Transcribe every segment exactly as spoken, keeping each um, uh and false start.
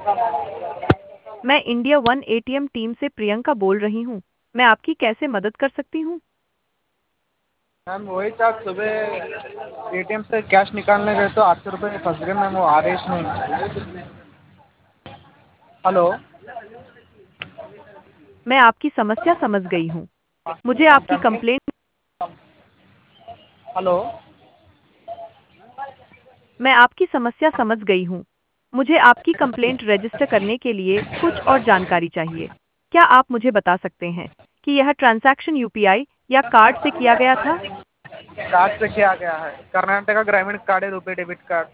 मैं India one ATM team से प्रियंका बोल रही हूँ। मैं आपकी कैसे मदद कर सकती हूँ? मैम वही था, सुबह एटीएम से कैश निकालने गए तो आठ सौ रुपये फंस गए मैम, वो आदेश नहीं। हेलो। मैं आपकी समस्या समझ गई हूँ। मुझे आपकी कंप्लेंट हेलो। मैं आपकी समस्या समझ गई हूँ। मुझे आपकी कंप्लेंट रजिस्टर करने के लिए कुछ और जानकारी चाहिए। क्या आप मुझे बता सकते हैं कि यह ट्रांजैक्शन यूपीआई या कार्ड से किया गया था? कार्ड से किया गया है, कर्नाटका ग्रामीण कार्ड है, रुपए डेबिट कार्ड।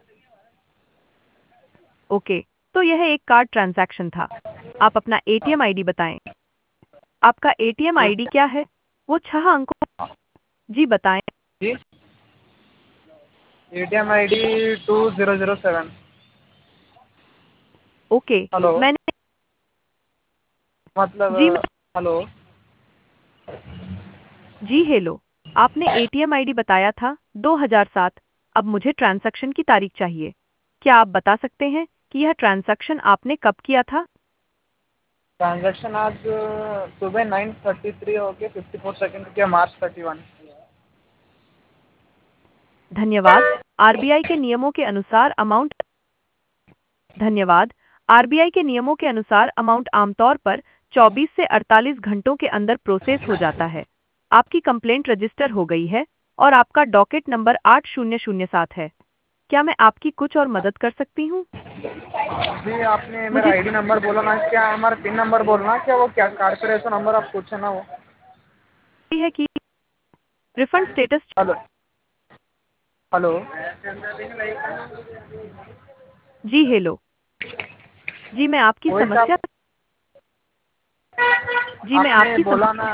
ओके, तो यह एक कार्ड ट्रांजैक्शन था। आप अपना एटीएम आईडी बताएं। आपका एटीएम आईडी क्या है? वो छह अंकों। जी बताएं। जी, ATM I D two zero zero seven. Okay, hello. मैंने मतलब। जी मैं हेलो। जी हेलो। आपने एटीएम आईडी बताया था दो हज़ार सात। अब मुझे ट्रांजैक्शन की तारीख चाहिए। क्या आप बता सकते हैं कि यह ट्रांजैक्शन आपने कब किया था? ट्रांजैक्शन आज सुबह नाइन थर्टी थ्री होके फिफ्टी फोर सेकेंड किया, मार्च थर्टी वन। धन्यवाद। आरबीआई के नियमों के अनुसार अमाउंट धन्यवाद। आरबीआई के नियमों के अनुसार अमाउंट आमतौर पर चौबीस से अड़तालीस घंटों के अंदर प्रोसेस हो जाता है। आपकी कंप्लेंट रजिस्टर हो गई है और आपका डॉकेट नंबर आठ शून्य शून्य सात है। क्या मैं आपकी कुछ और मदद कर सकती हूँ? जी, आपने मेरा मुझे आईडी नंबर बोला ना, क्या हमारा पिन नंबर बोलना, क्या वो क्या कारपोरेशन नंबर आप पूछे ना वो। खुशी है कि रिफंड स्टेटस हेलो। हेलो। जी हेलो। जी मैं आपकी वही समस्या साहब, जी मैं आपने आपकी बोला समस्या ना।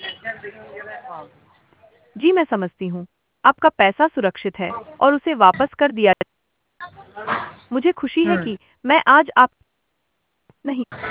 जी मैं समझती हूँ। आपका पैसा सुरक्षित है और उसे वापस कर दिया। मुझे खुशी है हम्म। कि मैं आज आप नहीं